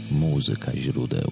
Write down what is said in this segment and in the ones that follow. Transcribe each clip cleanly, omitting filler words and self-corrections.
Muzyka źródeł.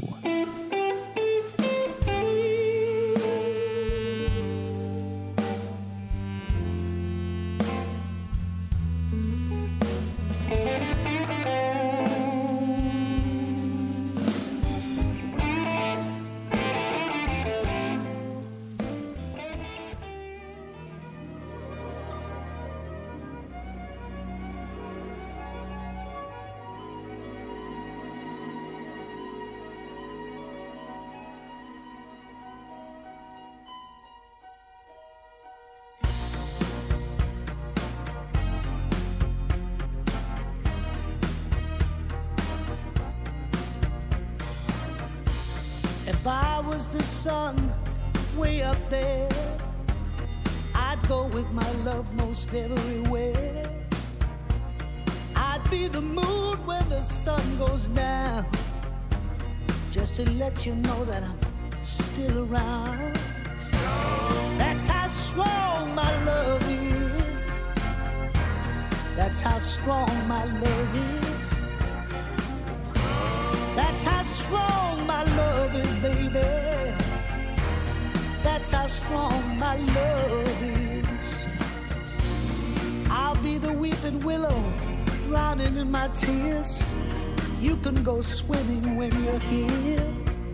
If I was the sun way up there, I'd go with my love most everywhere. I'd be the moon when the sun goes down, just to let you know that I'm still around. That's how strong my love is. That's how strong my love is. That's how strong my love is, baby. That's how strong my love is. I'll be the weeping willow, drowning in my tears. You can go swimming when you're here.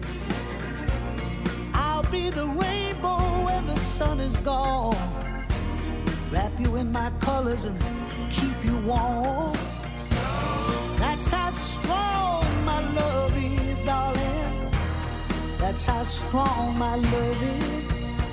I'll be the rainbow when the sun is gone. Wrap you in my colors and keep you warm. That's how strong my love is, darling. That's how strong my love is.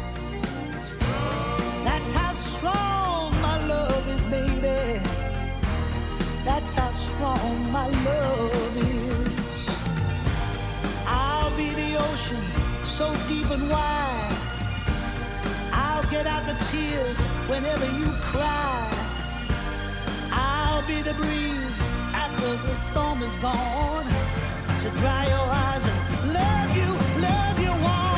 That's how strong my love is, baby. That's how strong my love is. I'll be the ocean, so deep and wide. I'll get out the tears whenever you cry. I'll be the breeze after the storm is gone, to dry your eyes and love you warm.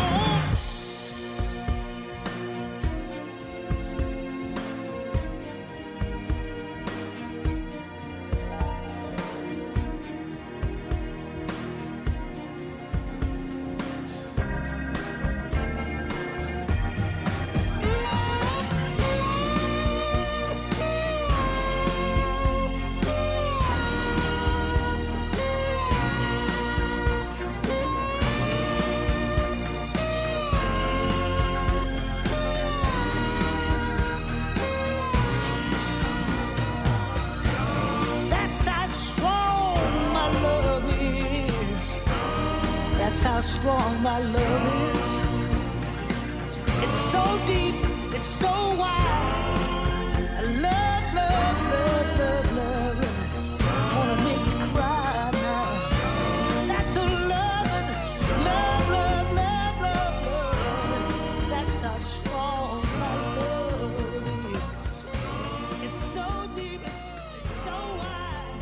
That's how strong my love is. It's so deep, it's so wide. I love, love, love, love, love, love. Wanna make me cry now. That's a loving, love, love, love, love, love. That's how strong my love is. It's so deep, it's so wide.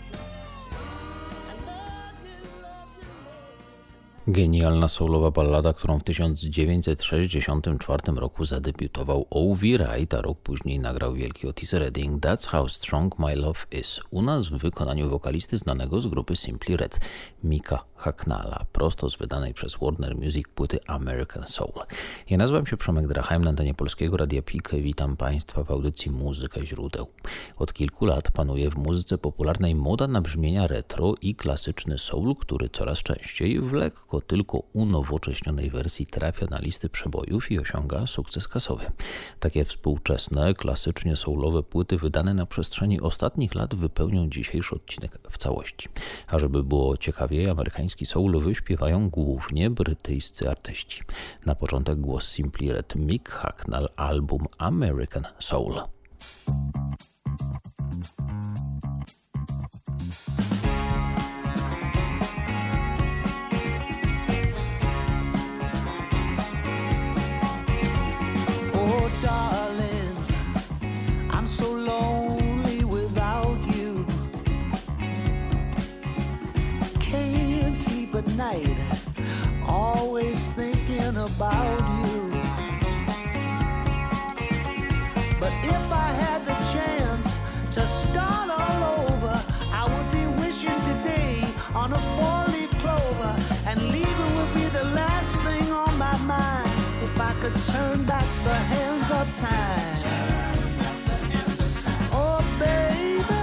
I love you, love you, love. Genialna soulowa ballada, którą w 1964 roku zadebiutował Ovi Wright, a rok później nagrał wielki Otis Redding. That's How Strong My Love Is. U nas w wykonaniu wokalisty znanego z grupy Simply Red, Micka Hucknalla, prosto z wydanej przez Warner Music płyty American Soul. Ja nazywam się Przemek Drachheim, na antenie Polskiego Radia PIK. Witam Państwa w audycji Muzyka źródeł. Od kilku lat panuje w muzyce popularnej moda na brzmienia retro i klasyczny soul, który coraz częściej w lekko tylko unowocześnionej wersji trafia na listy przebojów i osiąga sukces kasowy. Takie współczesne, klasycznie soulowe płyty wydane na przestrzeni ostatnich lat wypełnią dzisiejszy odcinek w całości. A żeby było ciekawiej, amerykański soul wyśpiewają głównie brytyjscy artyści. Na początek głos Simply Red, Mick Hucknall, album American Soul. Oh, darling, I'm so lonely without you. Can't sleep at night, always thinking about you. But if I had the chance to start all over, I would be wishing today on a 4-leaf could turn back the hands of time. Oh, baby.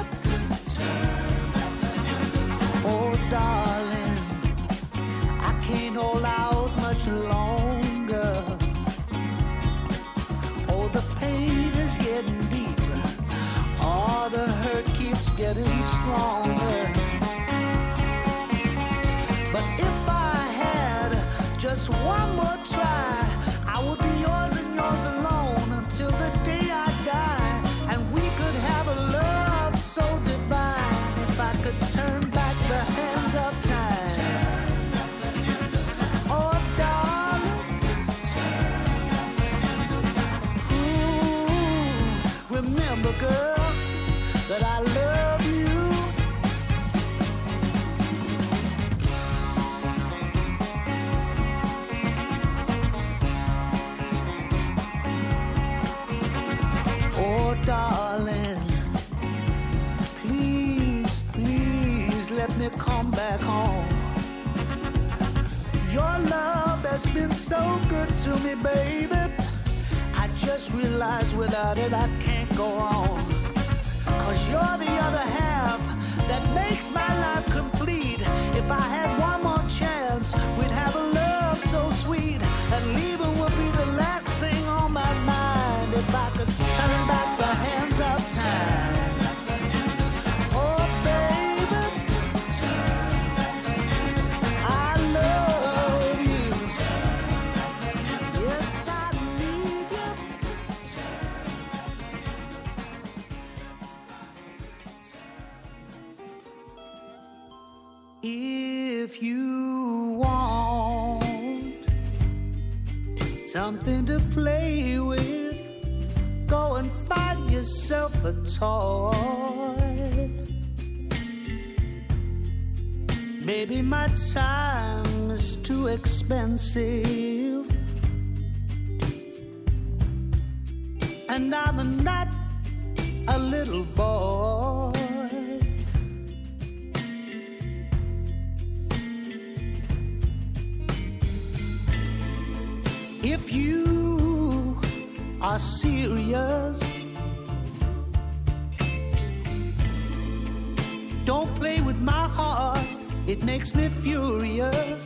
Oh, darling. I can't hold out much longer. Oh, the pain is getting deeper. Oh, the hurt keeps getting stronger. But if I had just one more try, I would be yours and yours alone until the day I die. And we could have a love so divine if I could turn back the hands of time. Oh, darling. Ooh, remember, girl, that I love you. Oh, darling, please, please let me come back home. Your love has been so good to me, baby. I just realized without it I can't go on. 'Cause you're the other half that makes my life complete. If I had one more chance, we'd have a love so sweet that leaving would be the last thing on my mind. If I could turn back the hands of time. Oh, baby, I love you. Yes, I need you. If you want something to play with, go and find yourself a toy. Maybe my time is too expensive, and I'm not a little boy. If you are serious, don't play with my heart, it makes me furious.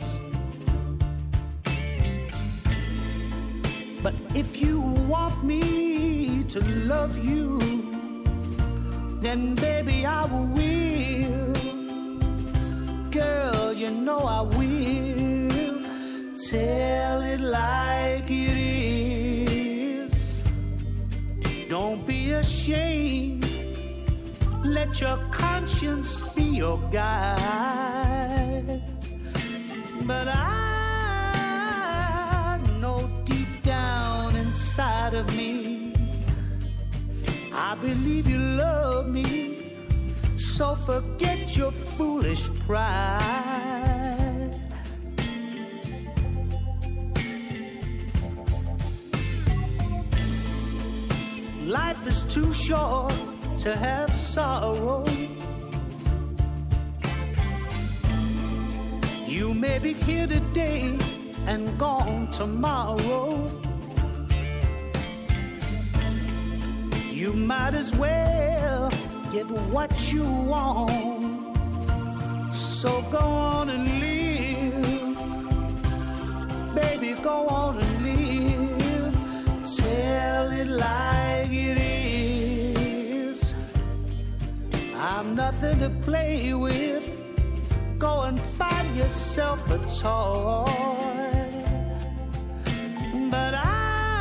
But if you want me to love you, then baby I will. Girl, you know I will. Tell it like it is. Don't be ashamed. Let your conscience be your guide. But I know deep down inside of me, I believe you love me. So forget your foolish pride. Life is too short to have sorrow. You may be here today and gone tomorrow. You might as well get what you want. So go on and live. Baby, go on and live. Tell it like it is. I'm nothing to play with. Go and find yourself a toy. But I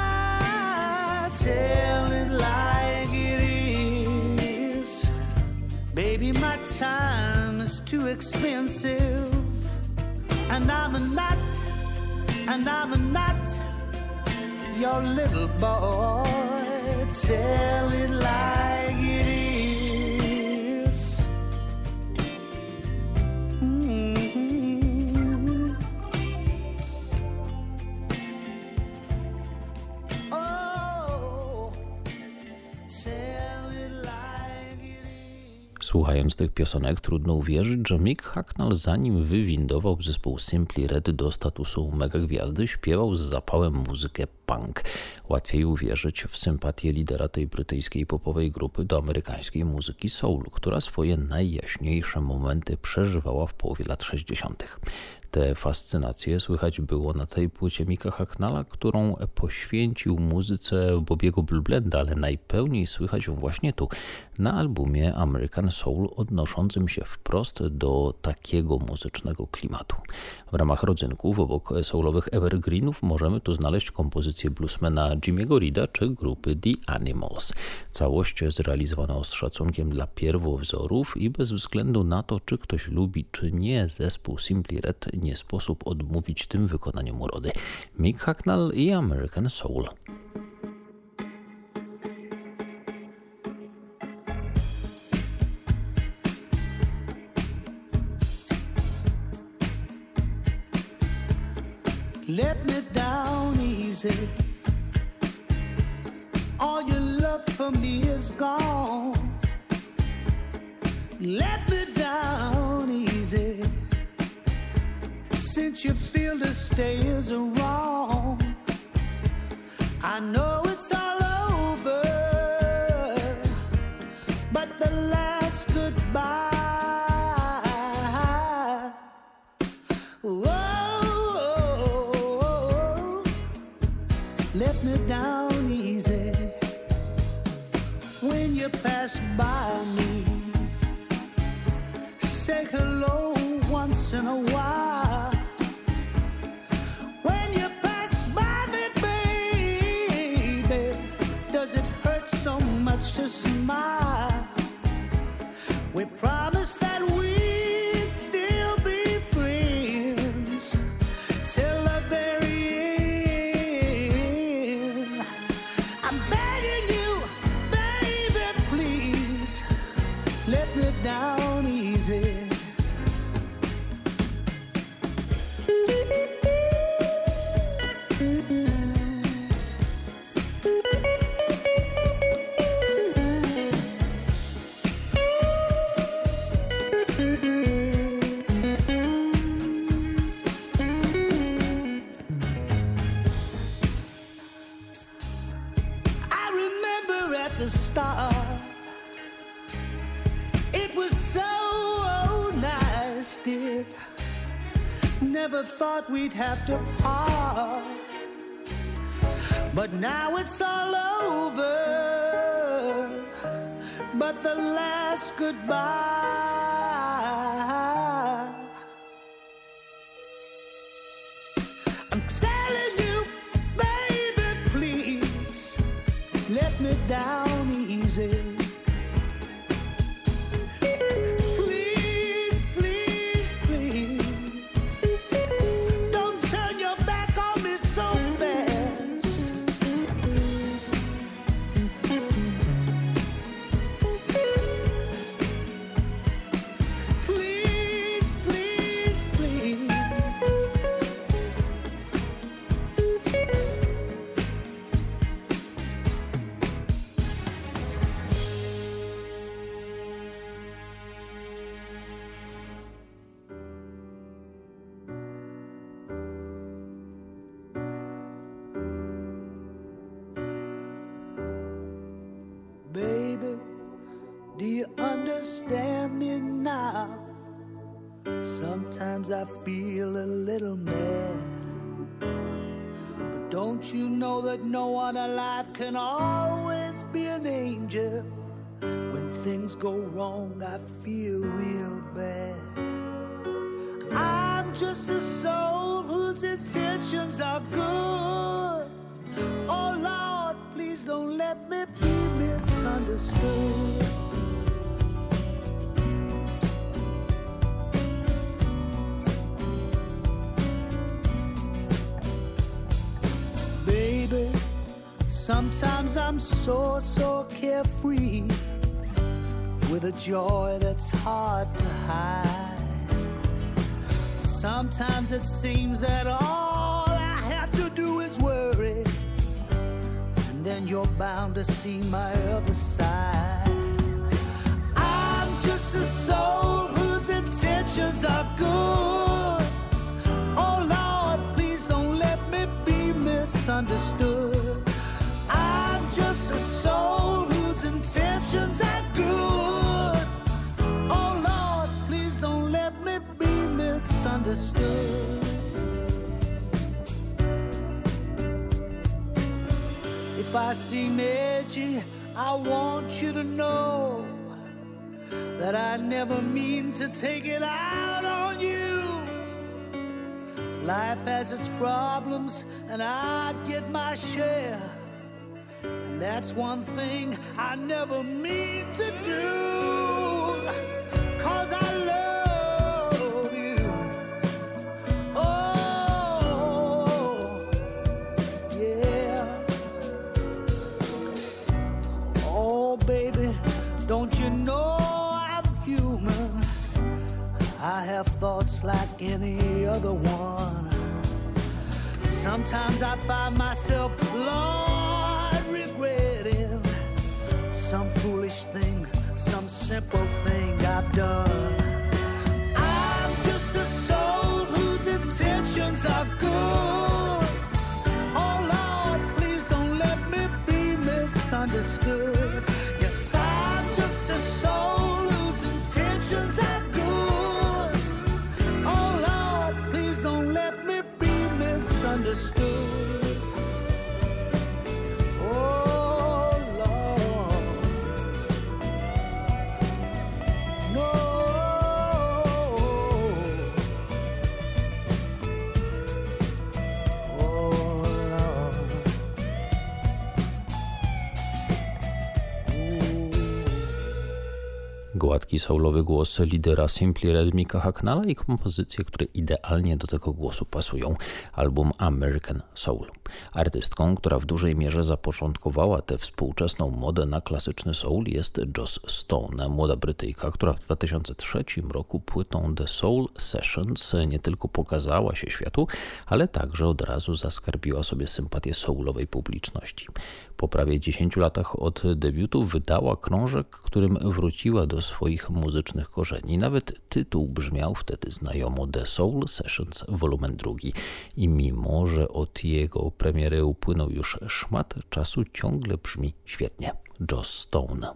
tell it like it is. Baby, my time is too expensive. And I'm not your little boy. Tell it like it is. Mm-hmm. Oh, tell it like it is. Słuchając tych piosenek, trudno uwierzyć, że Mick Hucknall, zanim wywindował zespół Simply Red do statusu megagwiazdy, śpiewał z zapałem muzykę punk. Łatwiej uwierzyć w sympatię lidera tej brytyjskiej popowej grupy do amerykańskiej muzyki soul, która swoje najjaśniejsze momenty przeżywała w połowie lat 60. Tę fascynację słychać było na tej płycie Micka Hucknalla, którą poświęcił muzyce Bobiego Blue Blenda, ale najpełniej słychać ją właśnie tu, na albumie American Soul, odnoszącym się wprost do takiego muzycznego klimatu. W ramach rodzynków obok soulowych evergreenów możemy tu znaleźć kompozycje bluesmana Jimmy'ego Reeda czy grupy The Animals. Całość zrealizowana z szacunkiem dla pierwowzorów i bez względu na to, czy ktoś lubi, czy nie zespół Simply Red, nie sposób odmówić tym wykonaniom urody. Mick Hucknall i American Soul. Let me down easy. All your love for me is gone. Let me down easy. Since you feel to stay is wrong, I know it's all over, but the last goodbye. Whoa, let me down easy. When you pass by me, say hello once in a while. When you pass by me, baby, does it hurt so much to smile? We promised that we'd still be friends till the very end. I'm begging you, baby, please let me down easy. Never thought we'd have to part, but now it's all over, but the last goodbye. I'm telling you, baby, please let me down easy. Baby, do you understand me now? Sometimes I feel a little mad, but don't you know that no one alive can always be an angel? When things go wrong, I feel real bad. I'm just a soul whose intentions are good. Oh Lord, please don't let me be misunderstood. Baby, sometimes I'm so carefree, with a joy that's hard to hide. Sometimes it seems that all I have to do is worry, and then you're bound to see my other side. I'm just misunderstood. If I seem edgy, I want you to know that I never mean to take it out on you. Life has its problems and I get my share, and that's one thing I never mean to do, 'cause I love you. Oh, yeah. Oh, baby, don't you know I'm human? I have thoughts like any other one. Sometimes I find myself, Lord, regretting some foolish thing, some simple thing I've done. I'm just a soul whose intentions are good. Oh, Lord, please don't let me be misunderstood. Yes, I'm just a soul whose intentions are good. Oh, Lord, please don't let me be misunderstood. Oh, Lord. No. Oh, Lord. Gładki soulowy głos lidera Simply Red Micka Hucknalla i kompozycje, które idealnie do tego głosu pasują. Album American Soul. Artystką, która w dużej mierze zapoczątkowała tę współczesną modę na klasyczny soul, jest Joss Stone, młoda Brytyjka, która w 2003 roku płytą The Soul Sessions nie tylko pokazała się światu, ale także od razu zaskarbiła sobie sympatię soulowej publiczności. Po prawie 10 latach od debiutu wydała krążek, którym wróciła do swoich muzycznych korzeni. Nawet tytuł brzmiał wtedy znajomo: The Soul Sessions Volumen 2. I mimo, że od jego premiery upłynął już szmat czasu, ciągle brzmi świetnie. Joss Stone.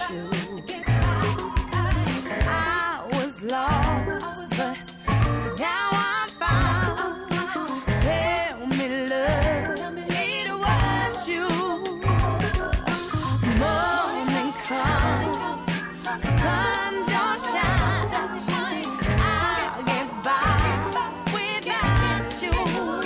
you. I was lost, but now I'm found. Tell me, love, it was you. Morning come, sun don't shine. I'll get by without you.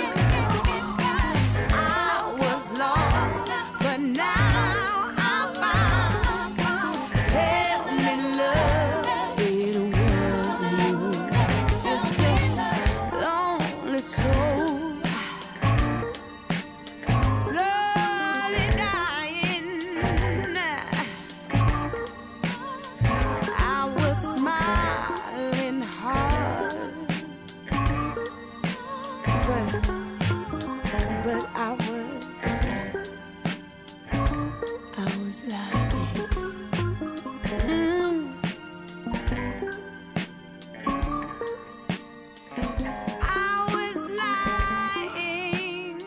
I was lost, but now I'm found. Tell me, love, it was you. Just a lonely soul, slowly dying. I was smiling hard, but I was lying. I was lying.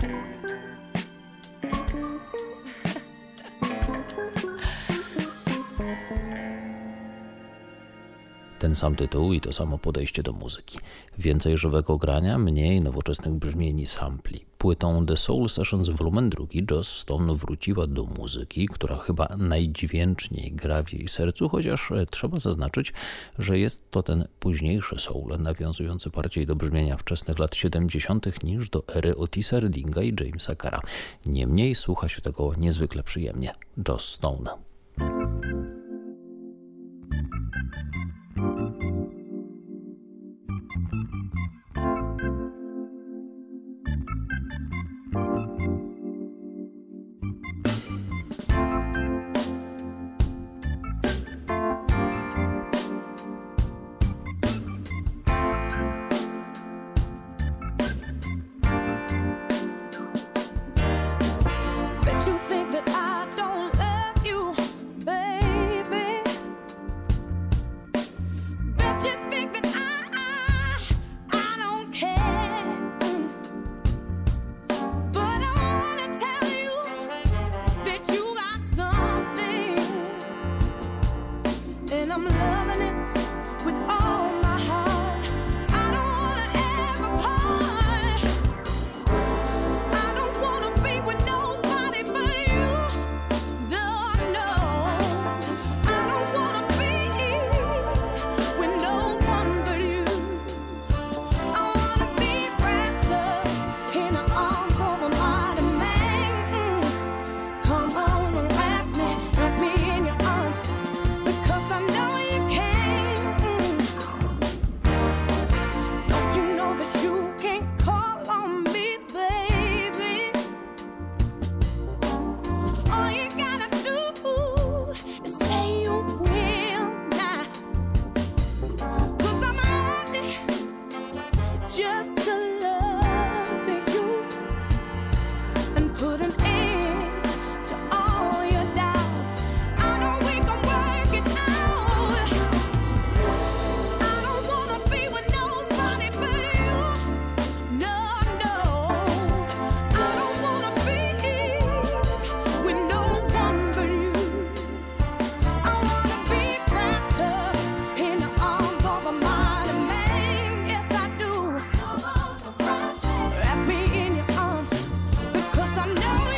Ten sam tytuł i to samo podejście do muzyki. Więcej żywego grania, mniej nowoczesnych brzmień i sampli. Płytą The Soul Sessions Volume 2 Joss Stone wróciła do muzyki, która chyba najdźwięczniej gra w jej sercu, chociaż trzeba zaznaczyć, że jest to ten późniejszy soul, nawiązujący bardziej do brzmienia wczesnych lat 70. niż do ery Otisa Reddinga i Jamesa Carra. Niemniej słucha się tego niezwykle przyjemnie. Joss Stone. Bet you think that I don't love you, baby. Bet you think that I don't care. But I wanna tell you that you got something, and I'm loving it with all my heart. I don't wanna ever part. I don't wanna be with nobody but you. No, no. I don't wanna be with no one but you. I wanna be wrapped up in the arms of a mighty man. Come on and wrap me in your arms, because I know you can. Don't you know that you can call on me, baby? All you gotta do is say you will now. 'Cause I'm ready just to love you and put an end to all your doubts. I know we can work it out. I don't wanna be with nobody but you. No, no. I don't wanna be with no one but you. I wanna be wrapped up in the arms of a mighty man. Yes, I do. Wrap me in your arms, because I know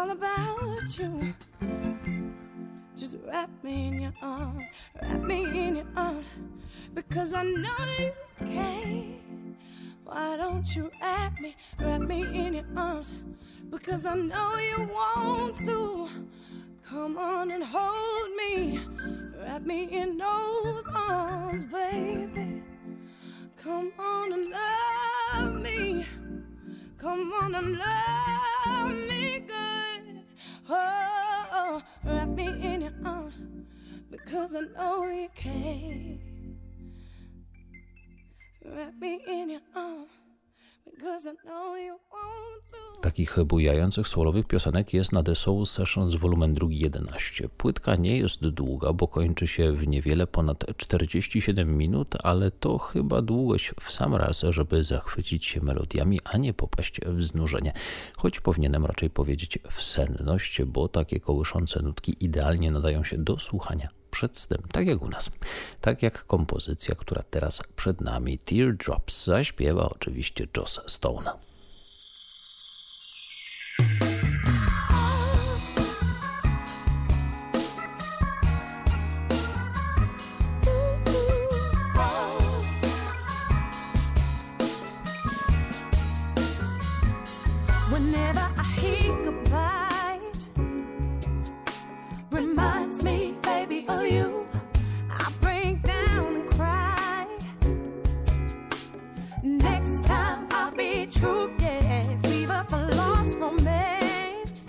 all about you. Just wrap me in your arms, wrap me in your arms, because I know you can. Why don't you wrap me in your arms, because I know you want to. Come on and hold me, wrap me in those arms, baby. Come on and love me, come on and love me good. Oh, wrap me in your arms, because I know you can. Wrap me in your arms, because I know you want to. Takich bujających soulowych piosenek jest na The Soul Sessions volumen 2 11. Płytka nie jest długa, bo kończy się w niewiele ponad 47 minut, ale to chyba długość w sam raz, żeby zachwycić się melodiami, a nie popaść w znużenie. Choć powinienem raczej powiedzieć w senność, bo takie kołyszące nutki idealnie nadają się do słuchania przed snem, tak jak u nas. Tak jak kompozycja, która teraz przed nami, Teardrops, zaśpiewa oczywiście Joss Stone. Whenever I hear goodbyes, reminds me, baby, of you. I break down and cry. Next time I'll be true, yeah. Fever for lost romance.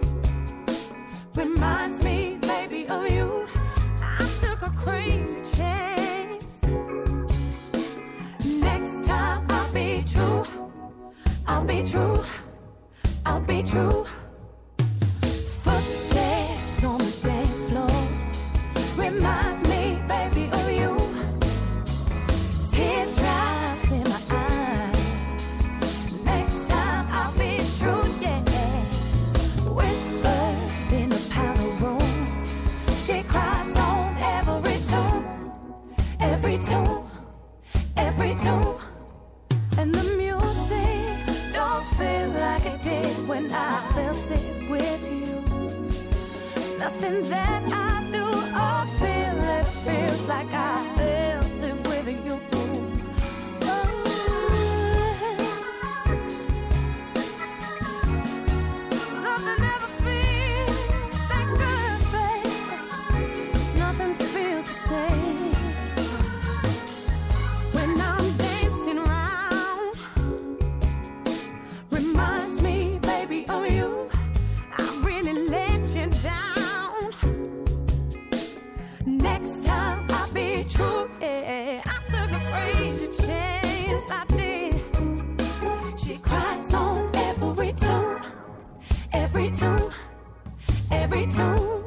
Reminds me, baby, of you. I took a crazy chance. Next time I'll be true. I'll be true. I'll be true. Footsteps on the dance floor reminds me, baby, of you. Teardrops in my eyes. Next time I'll be true, yeah. Whispers in the powder room. She cries on every tune, every tune, every tune. And the music don't feel like it did when I felt it with you. Nothing that I do or feel, it feels like I felt it with you. Nothing ever feels that good, baby. Nothing feels the same when I'm dancing around. Reminds me, baby, of you. I really let you down. Next time I'll be true, yeah. I took a crazy chance, I did. She cries on every tune, every tune, every tune.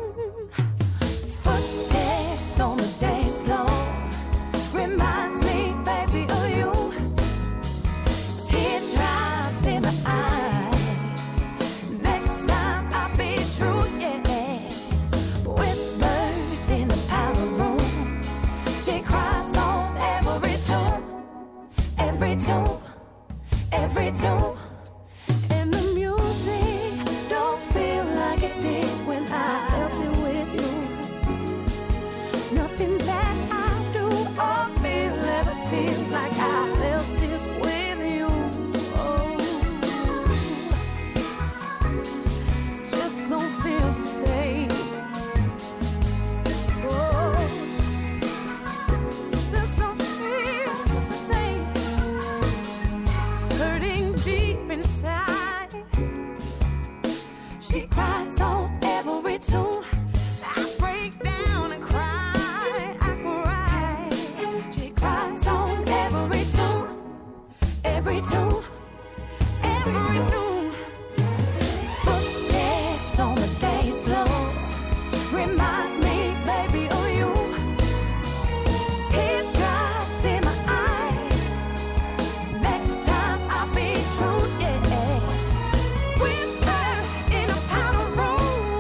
Footsteps on the dance floor reminds me, baby, of you. Teardrops in my eyes. Next time I'll be true, yeah. Whispers in the powder room. She cries on every tune, every tune, every tune. And the music don't feel like it did when I felt it with you. Nothing that I do or feel ever feels like I felt it with you. Oh, just don't feel the same. Oh, just don't feel the same. Hurting deep inside. She cries on every tune. I break down and cry. I cry. She cries on every tune, every tune, every tune. Footsteps on the dance floor reminds me, baby, of you. Teardrops in my eyes. Next time I'll be true, yeah. Whisper in a powder room.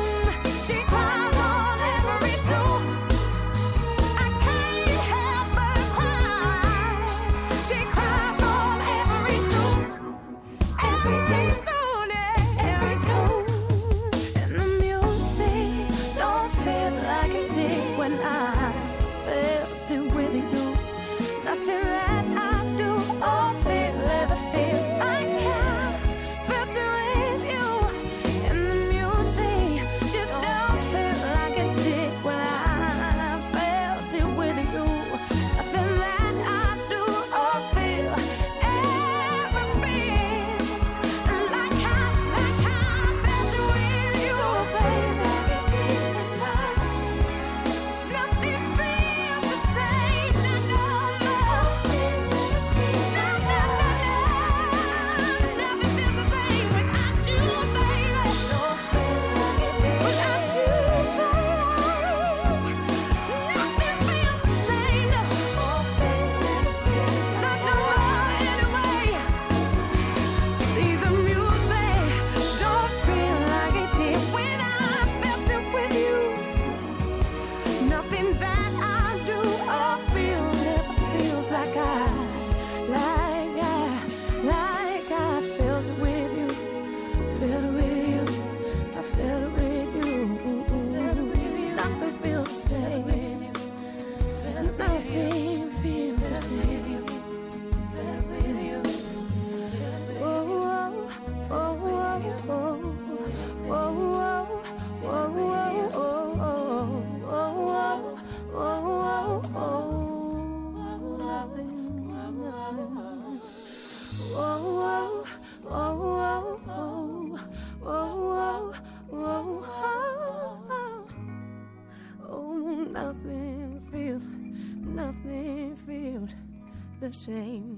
the same.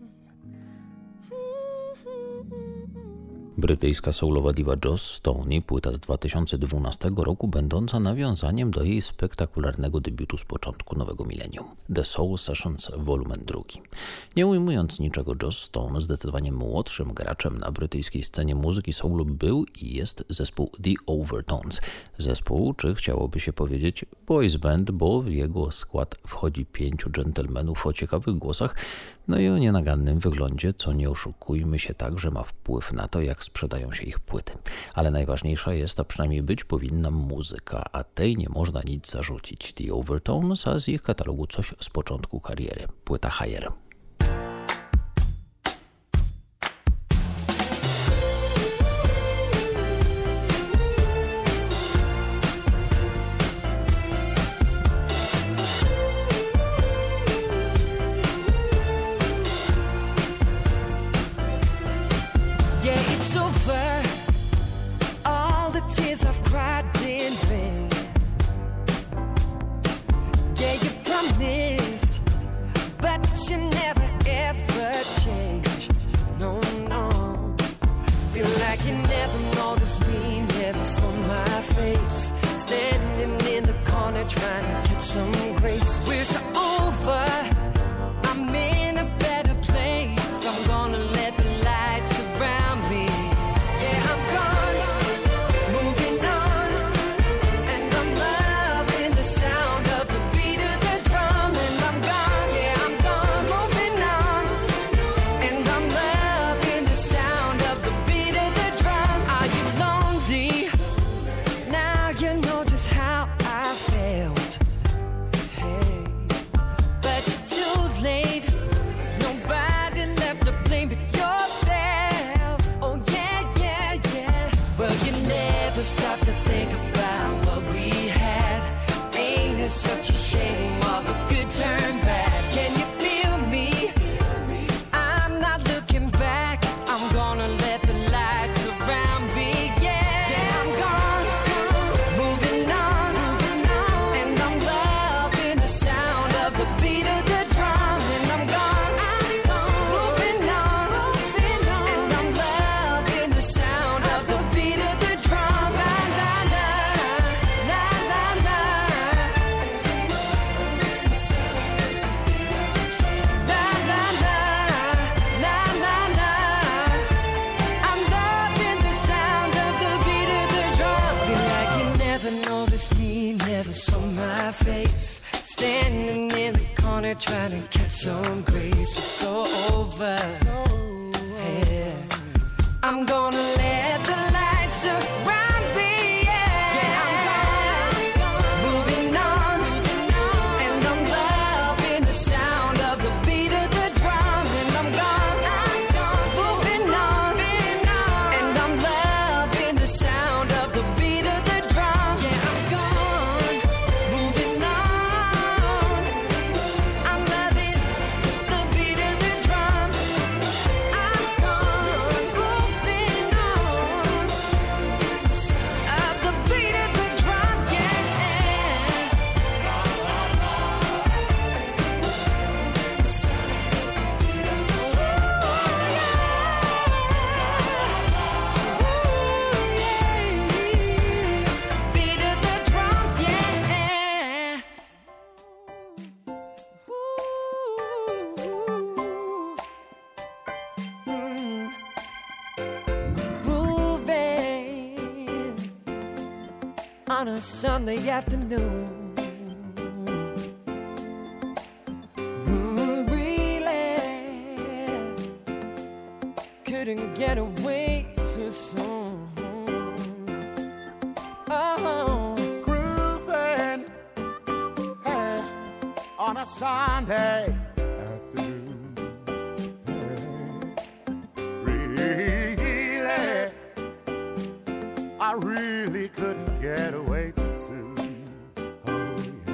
Brytyjska soulowa diva Joss Stone, płyta z 2012 roku, będąca nawiązaniem do jej spektakularnego debiutu z początku nowego milenium, The Soul Sessions Volume 2. Nie ujmując niczego, Joss Stone zdecydowanie młodszym graczem na brytyjskiej scenie muzyki soulu był i jest zespół The Overtones. Zespół, czy chciałoby się powiedzieć boys band, bo w jego skład wchodzi 5 dżentelmenów o ciekawych głosach, no i o nienagannym wyglądzie, co nie oszukujmy się także ma wpływ na to, jak sprzedają się ich płyty. Ale najważniejsza jest, a przynajmniej być powinna, muzyka, a tej nie można nic zarzucić. The Overtones, a z ich katalogu coś z początku kariery. Płyta Higher. Trying to catch some grace, but so over. Yeah. I'm gonna let the light surround me. Yeah, I'm gone, moving on, and I'm loving the sound of the beat of the drum. And I'm gone, moving on, and I'm loving the sound of the beat of the drum. Yeah, I'm gone, moving on. On a Sunday afternoon, really couldn't get away too soon. Oh, grooving, hey, on a Sunday afternoon, hey, really, I really couldn't get away too soon. Oh,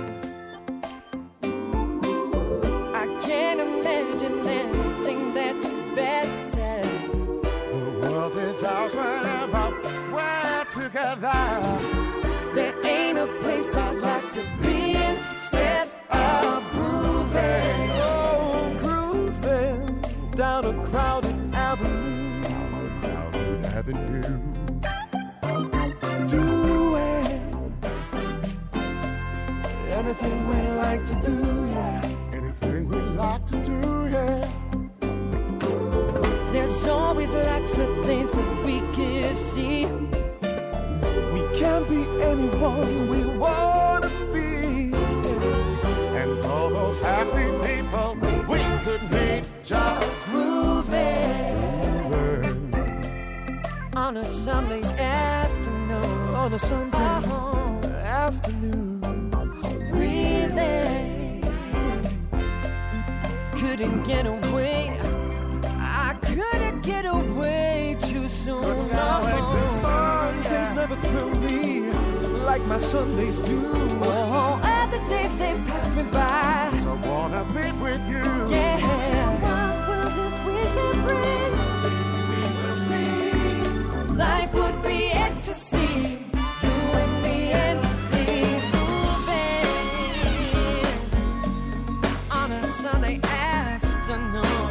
yeah. I can't imagine anything that's better. The world is ours whenever we're together. There ain't a place I'd like to be instead of grooving. Oh, grooving. anything we like to do, yeah. Anything we like to do, yeah. There's always lots of things that we can see. We can be anyone we wanna be, yeah. And all those happy people we could meet just Moving on a Sunday afternoon. on a Sunday afternoon. Really couldn't get away. I couldn't get away too soon. Sundays never thrill me like my Sundays do. Oh, other days they pass me by. So I wanna be with you. Yeah. What will this weekend bring? Life would be ecstasy. You and me endlessly moving on a Sunday afternoon.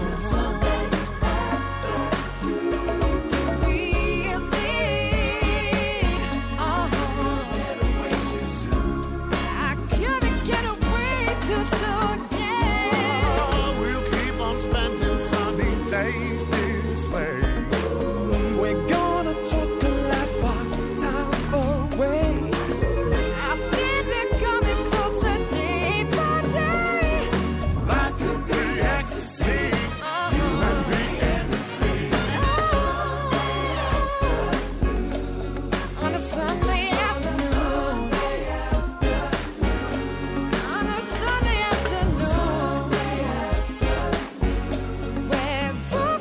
Days this way. We're gonna talk a life our time away. I feel it coming closer day by day. Life could be ecstasy. You and me endlessly. On a Sunday afternoon. On a Sunday afternoon. We're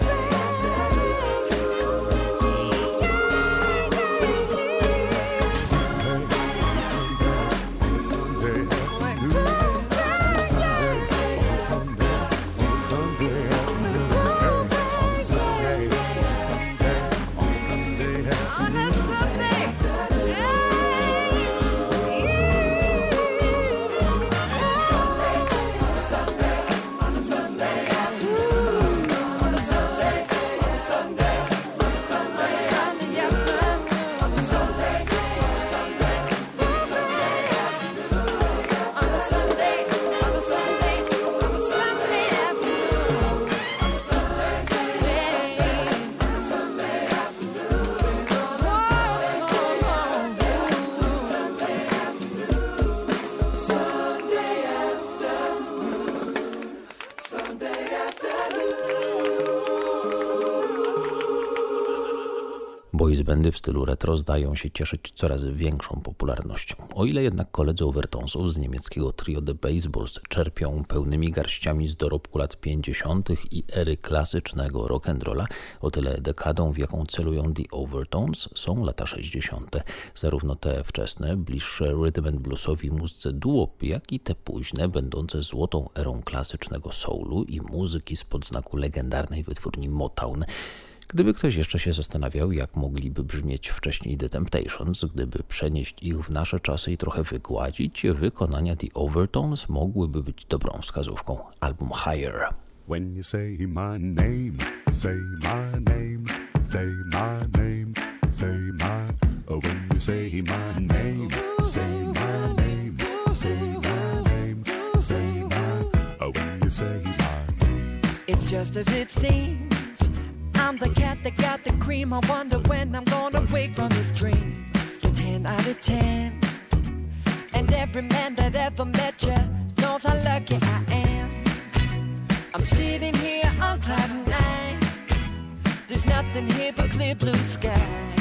on a Sunday. Boys bandy w stylu retro zdają się cieszyć coraz większą popularnością. O ile jednak koledzy Overtonesów z niemieckiego trio The Baseballs czerpią pełnymi garściami z dorobku lat 50. i ery klasycznego rock'n'rolla, o tyle dekadą, w jaką celują The Overtones, są lata 60. Zarówno te wczesne, bliższe rhythm and bluesowi muzyce doo-wop, jak i te późne, będące złotą erą klasycznego soulu i muzyki spod znaku legendarnej wytwórni Motown. Gdyby ktoś jeszcze się zastanawiał, jak mogliby brzmieć wcześniej The Temptations, gdyby przenieść ich w nasze czasy i trochę wygładzić, wykonania The Overtones mogłyby być dobrą wskazówką. Album Higher. When you say my name, say my name, say my name, say my. When you say my name, say my name, say my name, say my. When you say my. It's just as it seems. I'm the cat that got the cream. I wonder when I'm gonna wake from this dream. You're 10 out of 10. And every man that ever met you knows how lucky I am. I'm sitting here on cloud 9. There's nothing here but clear blue sky.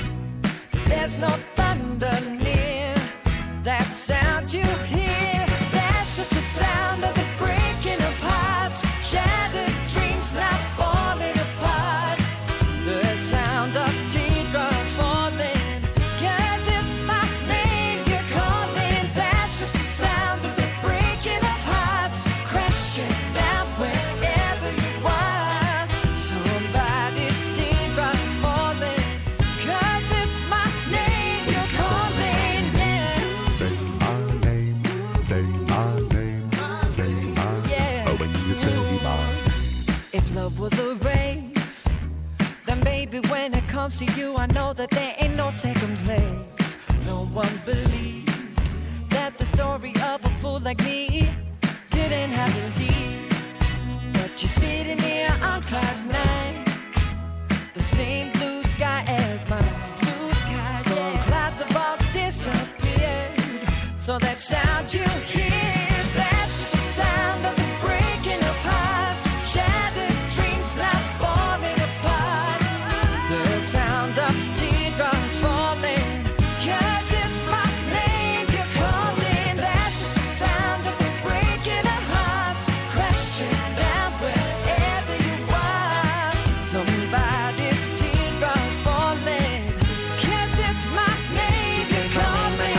There's no thunder near. That sound you hear, that's just the sound of the breaking of hearts. Shattered dreams not falling apart. The sound of teardrops falling. 'Cause it's my name you're calling. That's just the sound of the breaking of hearts. Crashing down wherever you are. Somebody's teardrops falling. 'Cause it's my name you're calling. Yeah. Say my name, say my name, say my. Yeah. When you say my. If love was a race, then baby, when it comes to you, I know that there ain't no second place. No one believed that the story of a fool like me. Couldn't have a lead, but you're sitting here on cloud nine. The same blue sky as mine. Blue sky, storm clouds have all disappeared. So that sound you hear, that's just the sound of the breaking of hearts. Shattered dreams not falling apart. The sound of teardrops falling. 'Cause it's my name you're calling. That's just the sound of the breaking of hearts. Crashing down wherever you are. Somebody's teardrops falling. 'Cause it's my name you're calling.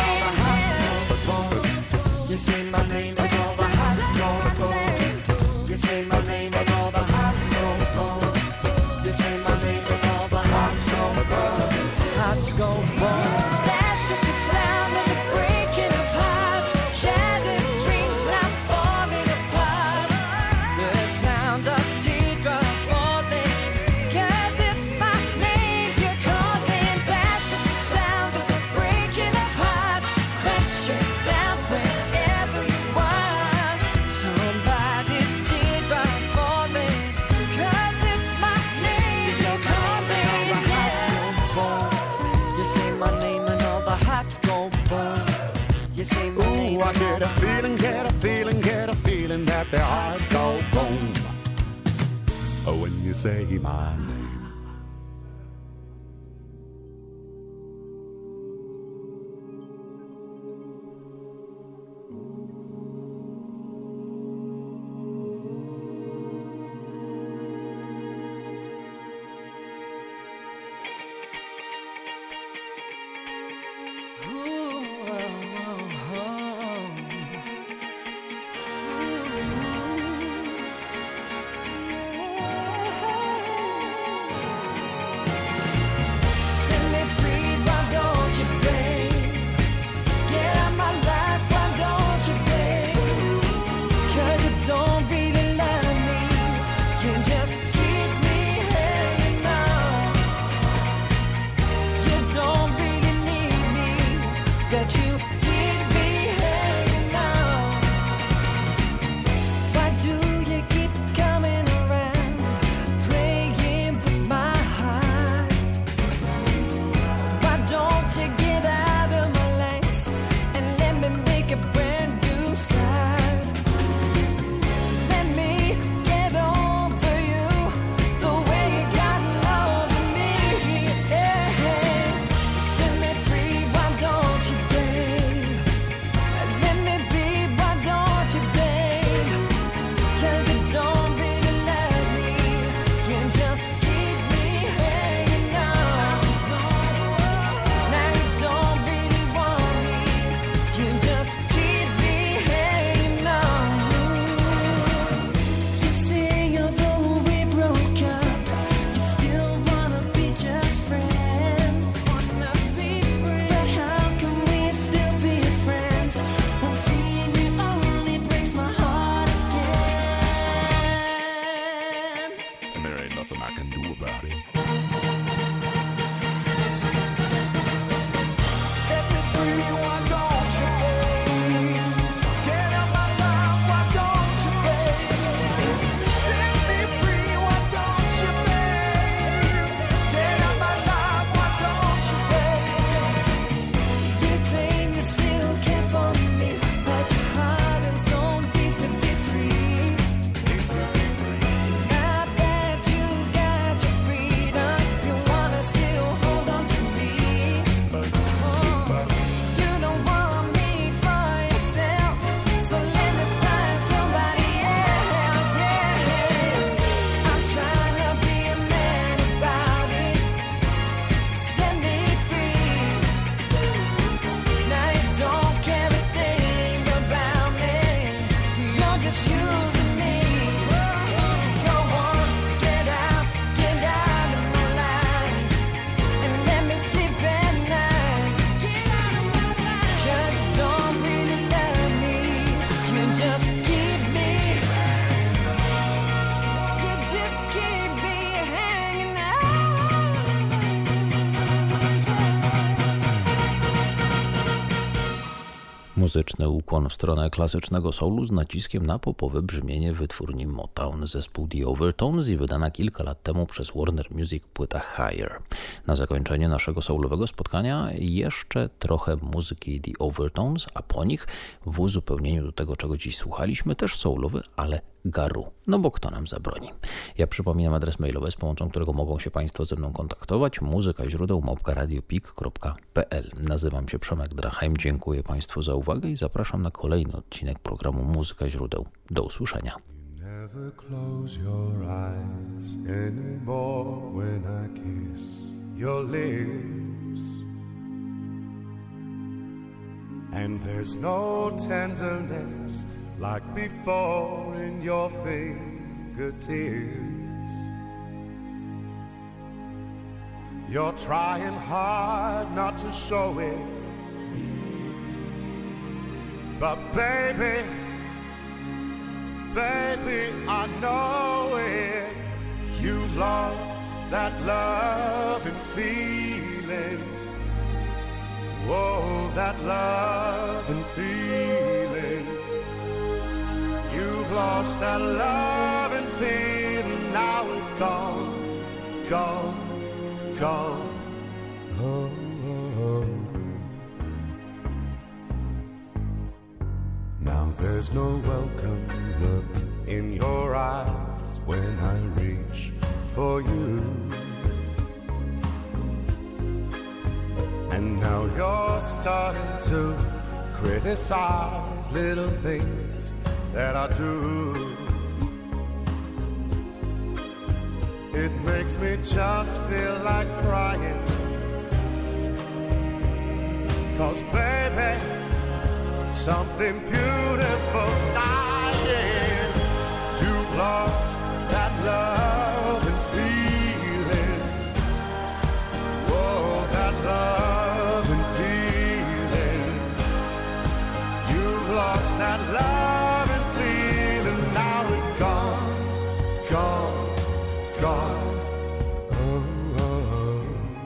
You say my name and all the hearts go boom. You say my name and all the hearts go boom. You say my name and all the hearts go boom. Hearts go boom. That's just the sound of the breaking of hearts. Shattered dreams not falling apart. The sound of teardrops falling. 'Cause it's my name you're calling. That's just the sound of the breaking of hearts. Crashing down wherever you are. Somebody's teardrops falling. 'Cause it's my name you're calling. You say my name and all the hearts go boom. You say my name. Ooh, I get a feeling, get a feeling, get a feeling that their hearts go boom. Oh, when you say my name. Muzyczny ukłon w stronę klasycznego soulu z naciskiem na popowe brzmienie wytwórni Motown, zespół The Overtones i wydana kilka lat temu przez Warner Music płyta Higher. Na zakończenie naszego soulowego spotkania jeszcze trochę muzyki The Overtones, a po nich w uzupełnieniu do tego, czego dziś słuchaliśmy, też soulowy, ale garu, no bo kto nam zabroni. Ja przypominam adres mailowy, z pomocą którego mogą się Państwo ze mną kontaktować, muzykaźródeł@radiopik.pl. Nazywam się Przemek Drachheim, dziękuję Państwu za uwagę i zapraszam na kolejny odcinek programu Muzyka Źródeł. Do usłyszenia. Never close your eyes anymore when I kiss your lips. And there's no tenderness like before in your fingertips. You're trying hard not to show it, but baby, I know it. You've lost that love and feeling. Whoa, that love and feeling. You've lost that love and feeling. Now it's gone, gone, gone. Oh, oh, oh. Now there's no welcome look in your eyes when I reach for you. And now you're starting to criticize little things that I do. It makes me just feel like crying, 'cause baby, something beautiful's dying. You've lost that love and feeling. Whoa, that love and feeling. You've lost that love and feeling. Now it's gone, gone, gone. Oh, oh, oh.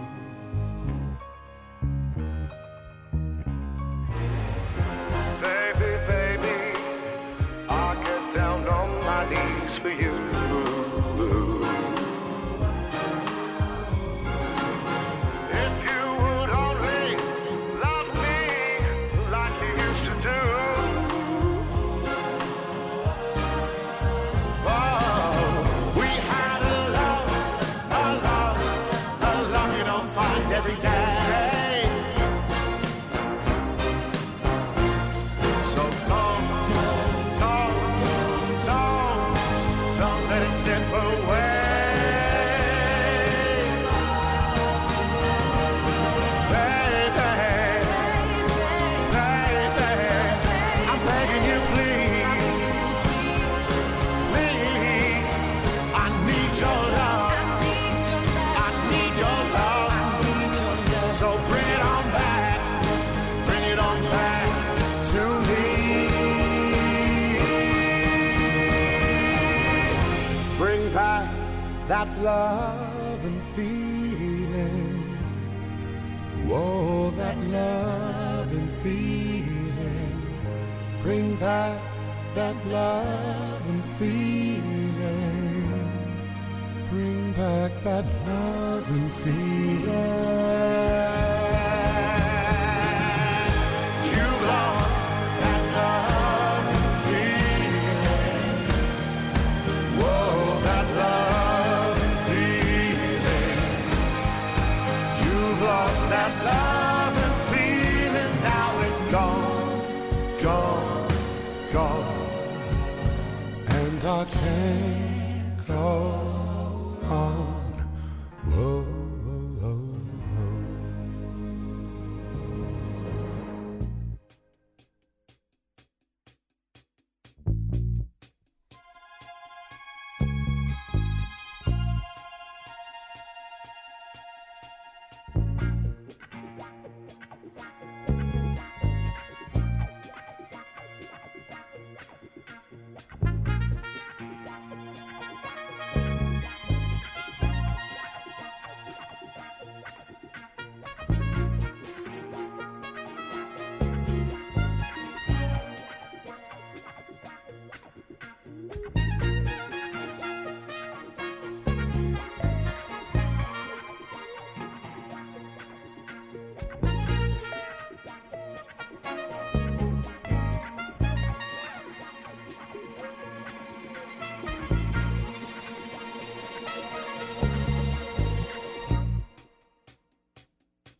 Baby, I'll get down on my knees for you. If you would only love me like you used to do. Oh, we had a love you don't find every day. So don't let it slip away. Baby, I'm begging you, please, please, I need your love, I need your love, so bring it on back to me. Bring back that love and feeling. Whoa, that love and feeling. Bring back that love and feeling. Bring back that love and feeling. You lost that love and feeling. Whoa, that love and feeling. You've lost that love and feeling. Now it's gone, gone, gone. And I can't go on. Whoa, whoa, whoa, whoa.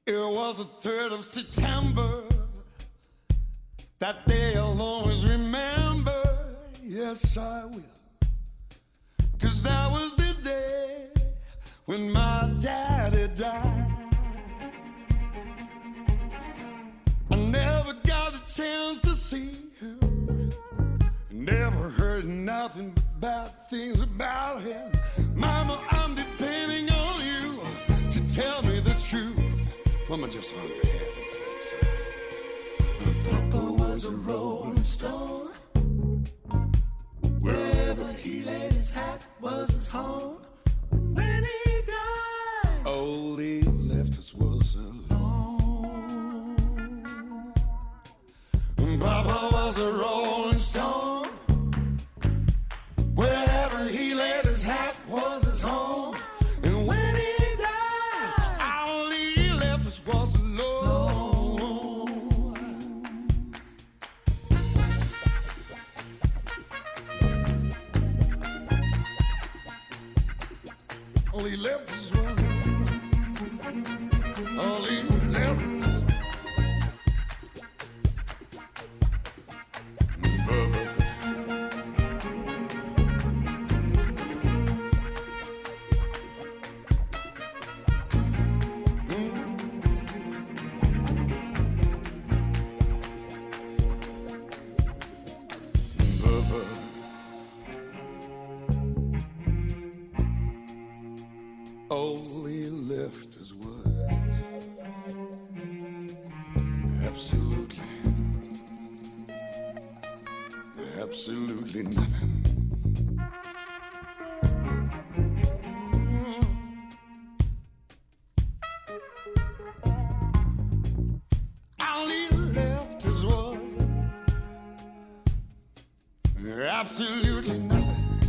It was the 3rd of September. That day I'll always remember. Yes, I will. 'Cause that was the day when my daddy died. I never got a chance to see him. Never heard nothing but bad things about him. Mama, I'm depending on you to tell me the truth. Mama, just hung her head and said so. Papa was a rolling stone. Wherever he laid his hat was his home. When he died, all he left us was alone. Papa was a rolling stone. Wherever he laid his hat was his home. And when he died, all he left us was alone. All he left us was all he left us. All he left us was absolutely, absolutely nothing. All he left us was absolutely nothing.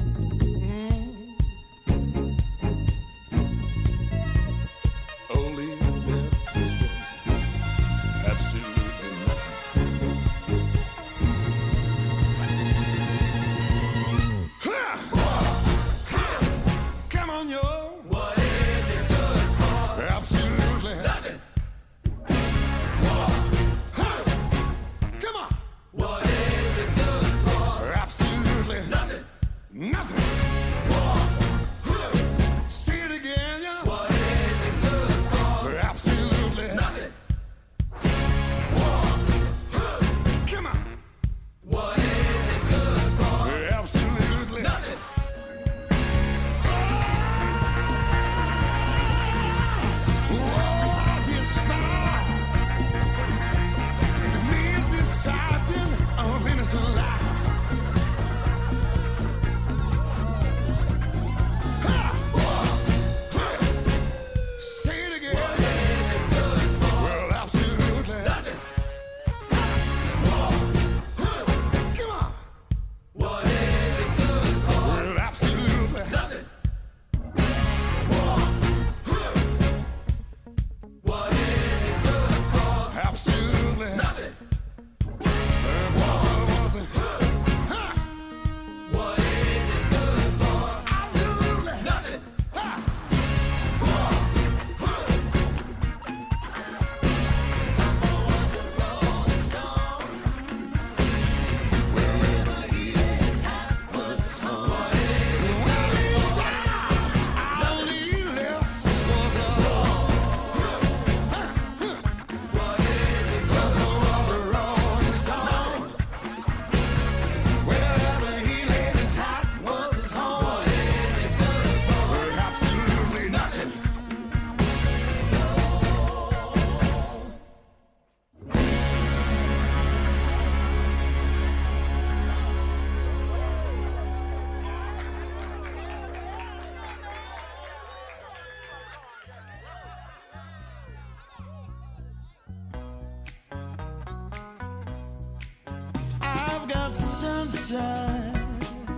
Sunshine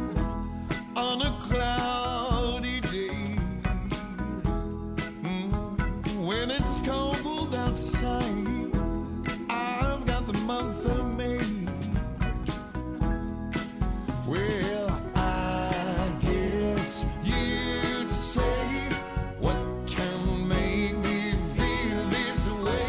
on a cloudy day. When it's cold outside, I've got the month of May. Well, I guess you'd say, what can make me feel this way?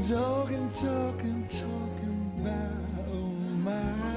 talking about my